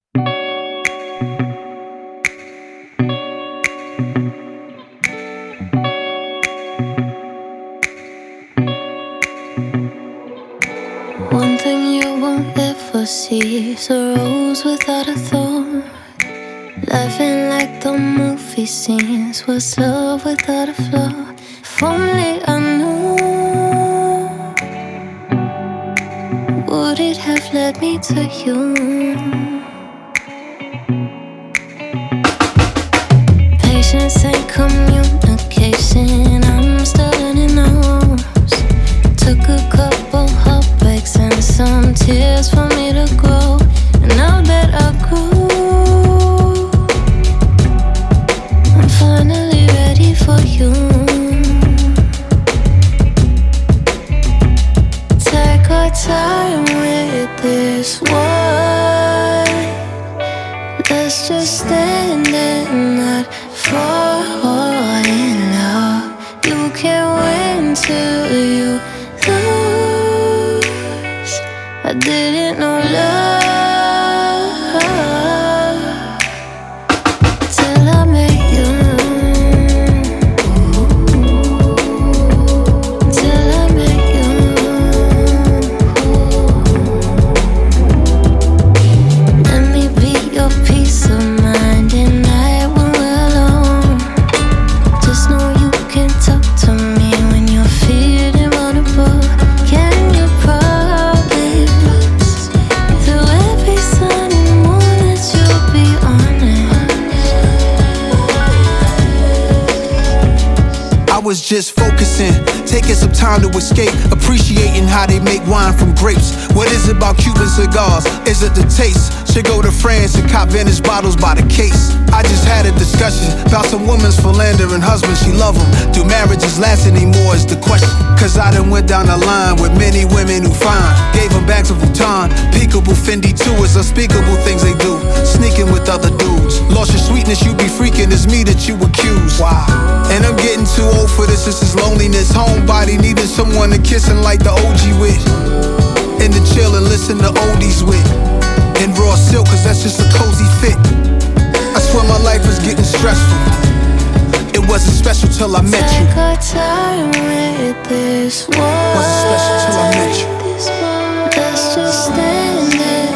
One thing you won't ever see is a rose without a thorn. Laughing like the movie scenes was love without a flaw. If only I knew, would it have led me to you? Patience and communication, I'm still learning those. Took a couple heartbreaks and some tears for me to grow. And now that I grew, I'm finally ready for you. Take our time with this one. Let's just stand and not fall in love. You can't win till you lose. I didn't know love till I met you. Till I met you. Let me be your peace of mind at night when we're alone. Just know you can talk to me when you're feeling vulnerable. Can you promise through every sun and moon that you'll be honest? I was just focusing, taking some time to escape, appreciating how they make wine from grapes. What is it about Cuban cigars? Is it the taste? Should go to France and cop vintage bottles by the case. I just had a discussion about some women's philandering husbands, she love them. Do marriages last anymore is the question. Cause I done went down the line with many women who fine. Gave them bags of Vuitton, peekable Fendi too. It's unspeakable things they do, sneaking with other dudes. Lost your sweetness, you be freaking, it's me that you accuse. Wow. And I'm getting too old for this is loneliness. Homebody needing someone to kiss and like the OG with. And to chill and listen to oldies with. In raw silk, cause that's just a cozy fit. I swear my life was getting stressful. It wasn't special till I met you. Take our time with this one. Wasn't special till I met you. Let's just stand there.